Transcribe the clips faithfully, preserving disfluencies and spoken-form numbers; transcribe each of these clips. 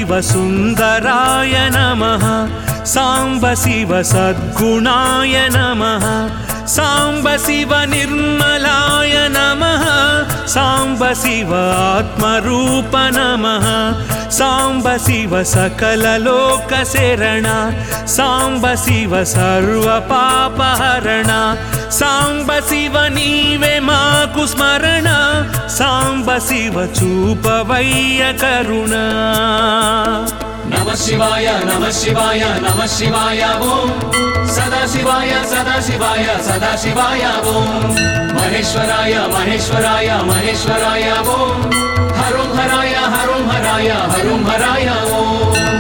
शिव सुन्दराय नमः साम्ब शिव सद्गुणाय नमः साम्ब शिव निर्मलाय नमः साम्ब शिव आत्मरूप नमः साम्ब शिव सकललोकशरण साम्ब शिव सर्वपापहरण साम्ब शिव नीवे माकु स्मरण साम्ब शिव चूपवय्य करुणा। नमः शिवाय नमः शिवाय नमः शिवाय ओम सदा शिवाय सदा शिवाय सदा शिवाय ओम महेश्वराय महेश्वराय महेश्वराय ओम हरुं हराय हरुं हराय हरुं हराय ओम।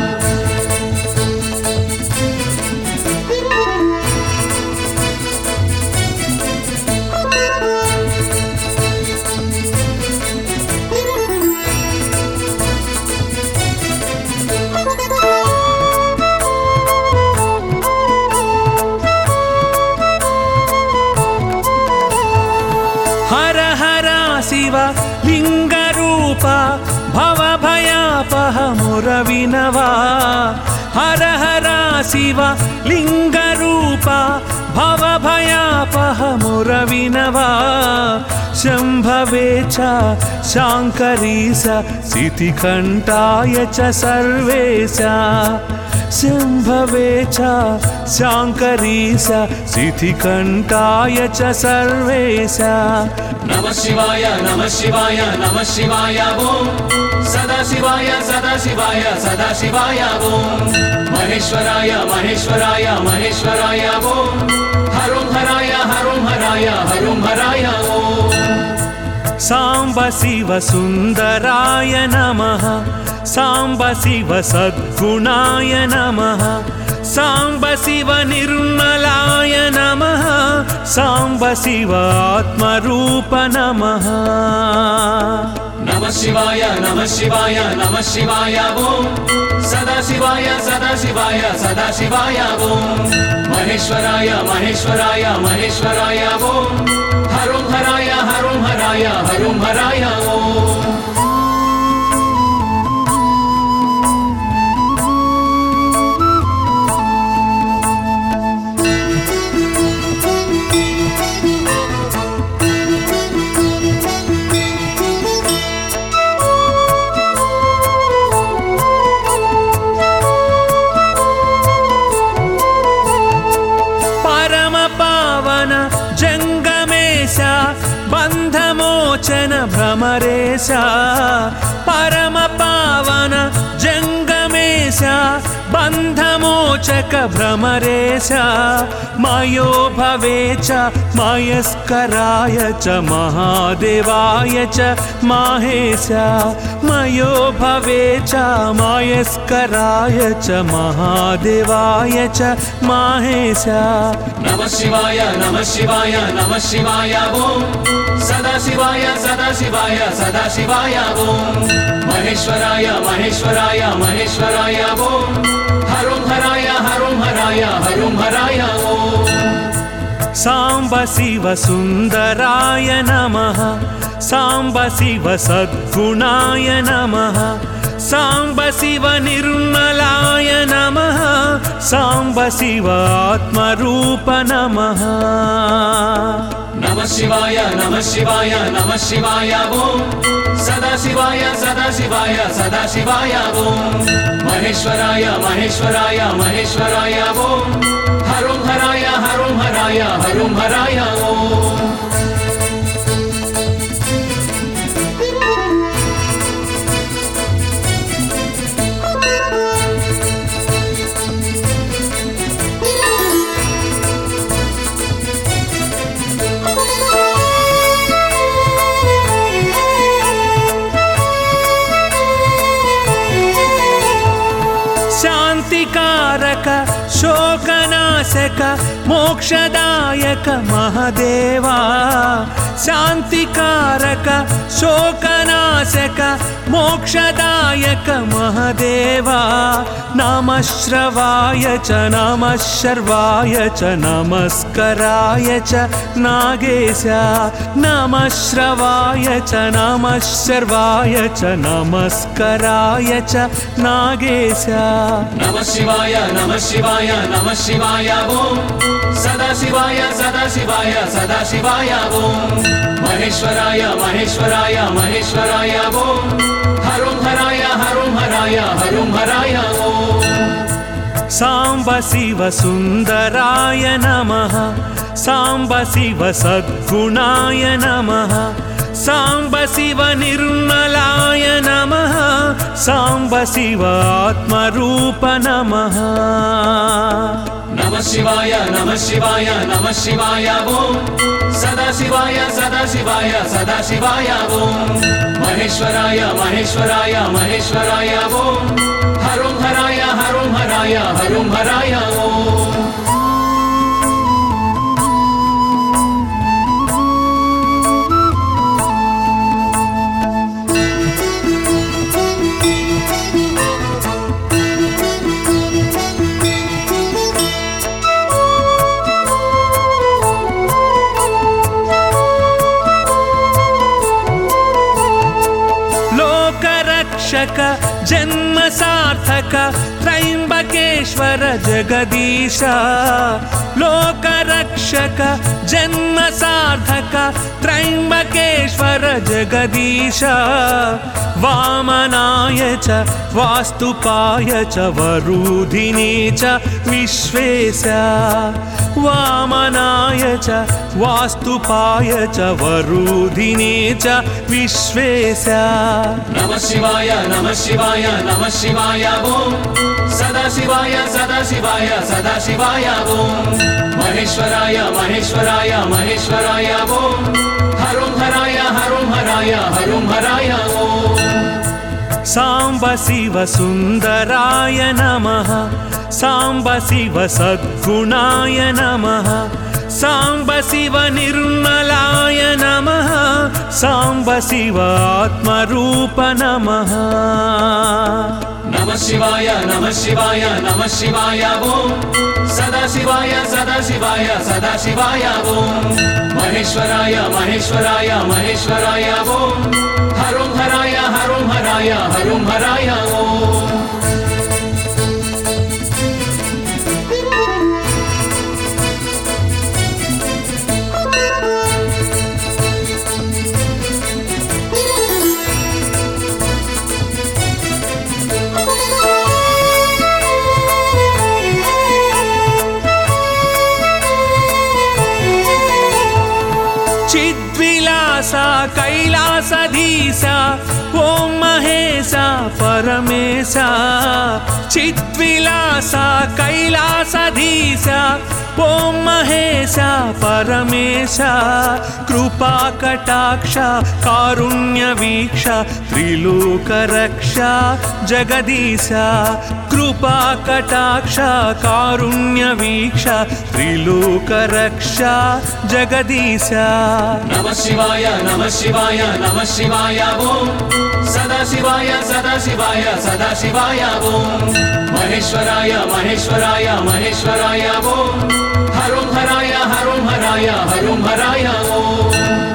हर हर शिव लिंगरूप भवभयापह मुरविनवा हर हर शिव लिंगरूप भवभयापह मुरविनवा शंभवे च शांकरी स सितिकंठाय च सर्वेश शंभवे च शांकरी स सितिकंठाय च सर्वेश। नमः शिवाय नमः शिवाय नमः शिवाय ओम सदा शिवाय सदा शिवाय सदा शिवाय ओम महेश्वराय महेश्वराय महेश्वराय ओम हरुं हराय हरुं हराय हरुं हराय ओम। साम्ब शिव सुन्दराय नमः साम्ब शिव सद्गुणाय नमः साम्ब शिव निर्मलाय नमः साम्ब शिव आत्मरूप नमः। नमः शिवाय नमः शिवाय नमः शिवाय ओम सदा शिवाय सदा शिवाय सदा शिवाय ओम महेश्वराय महेश्वराय महेश्वराय ओम हरुं हराय हरुं हराय हरुं हराय ओम। बन्धमोचन भ्रमरेश परम पावन जंगमेश बन्धमोचक भ्रमरेश मयो भवे च मयस्कराय च महादेवाय च माहेश मयो भवे च मयस्कराय च महादेवाय च माहेश। नमः शिवाय नमः शिवाय नमः शिवाय ओम सदा शिवाय सदा शिवाय सदा शिवाय ओम महेश्वराय महेश्वराय महेश्वराय ओम हरुं हराय हरुं हराय हरुं हराय ओम। साम्ब शिव सुन्दराय नमः साम्ब शिव सद्गुणाय नमः साम्ब शिव निर्मलाय नमः साम्ब शिव आत्मरूप नमः। नमः शिवाय नमः शिवाय नमः शिवाय ओम सदा शिवाय सदा शिवाय सदा शिवाय ओम महेश्वराय महेश्वराय महेश्वराय ओम हरुं हराय हरुं हराय हरुं हराय ओम। శాంతికారక శోకనాశక మోక్షదాయక మహదేవా శాంతికారక శోకనాశక మోక్షదాయక మహదేవా నమః శ్రవాయ చ నమః శర్వాయ చ నమస్కరాయ చ నాగేశ నమః శ్రవాయ చ నమః శర్వాయ చ నమస్కరాయ చ నాగేశ నమః శివాయ నమః శివాయ నమః శివాయ ఓం సదాశివాయ సదాశివాయ సదాశివాయ ఓం మహేశ్వరాయ మహేశ్వరాయ మహేశ్వరాయ ఓం హరం హరాయ హరం హరాయ హరం హరాయ ఓం సాంబ శివ సుందరాయ నమః సాంబ శివ సద్గుణాయ నమః సాంబ శివ నిర్మలాయ నమః సాంబ శివ ఆత్మరూప నమః నమః శివాయ నమః శివాయ నమః శివాయ ఓం సదాశివాయ సదాశివాయ సదాశివాయ ఓం మహేశ్వరాయ మహేశ్వరాయ మహేశ్వరాయ ఓం హరం హరాయ హరం హరాయ హరం హరాయ ఓం జన్మ సార్థక త్రయంబకేశ్వర జగదీశ లోకరక్షక జన్మ సార్థక త్రయంబకేశ్వర జగదీశ వామనాయ చ వాస్తుపాయ చ వరుధినే చ విశ్వేశ వామనాయ చ వాస్తుపాయ చ వరుధినే చ విశ్వేశ నమః శివాయ నమః శివాయ నమః శివాయ ఓం సదాశివాయ సదాశివాయ సదాశివాయ ఓం మహేశ్వరాయ మహేశ్వరాయ మహేశ్వరాయ ఓం హరం హరాయ హరం హరాయ హరం హరాయ ఓం సాంబ శివ సుందరాయ నమః సాంబ శివ సద్గుణాయ నమః సాంబ శివ నిర్మలాయ నమః సాంబ శివ ఆత్మరూప నమః నమః శివాయ నమః శివాయ నమః శివాయ ఓం సదాశివాయ సదాశివాయ సదాశివాయ ఓం మహేశ్వరాయ మహేశ్వరాయ మహేశ్వరాయ ఓం హరం హరాయ హరం హరాయ హరం హరాయ ఓం చిద్విలాస కైలాసధీశ ఓం మహేశ పరమేశ చిద్విలాస కైలాసధీశ ఓం మహేశ పరమేశ కృపా కటాక్ష కారుణ్య వీక్ష త్రిలోక రక్ష జగదీశ కృపా కటాక్ష కారుణ్య వీక్ష త్రిలోక రక్ష జగదీశ నమః శివాయ నమః శివాయ నమః శివాయ ఓం సదాశివాయ సదాశివాయ సదాశివాయ ఓం మహేశ్వరాయ మహేశ్వరాయ మహేశ్వరాయ ఓం హరం హరాయ హరం హరాయ హరం హరాయ ఓం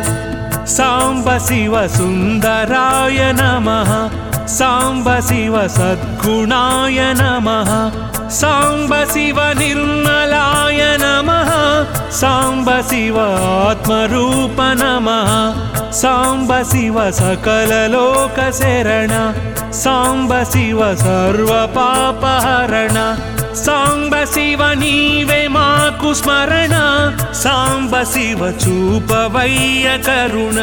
సాంబ శివ సుందరాయ నమః సాంబ శివ సద్గుణాయ నమః సాంబ శివ నిర్మలాయ నమః సాంబ శివ ఆత్మరూప నమః సాంబ శివ సకల లోక శరణ సాంబ శివ సర్వ పాపహరణ సాంబ శివ నీవే మాకు స్మరణ సాంబ శివ చూపవయ్య కరుణ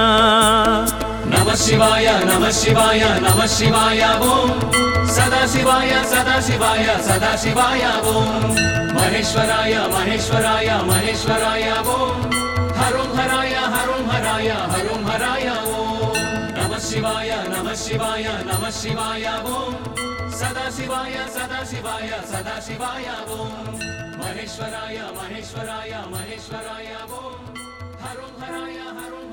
నమః శివాయ నమః శివాయ నమః శివాయ ఓం సదాశివాయ సదాశివాయ సదాశివాయ ఓం మహేశ్వరాయ మహేశ్వరాయ మహేశ్వరాయ ఓం హరం హరాయ హరం హరాయ హరం హరాయ ఓం నమః శివాయ నమః శివాయ నమః శివాయ ఓం सदाशिवाय सदाशिवाय सदाशिवाय ओम महेश्वराय महेश्वराय महेश्वराय ओम हरों हराय हरों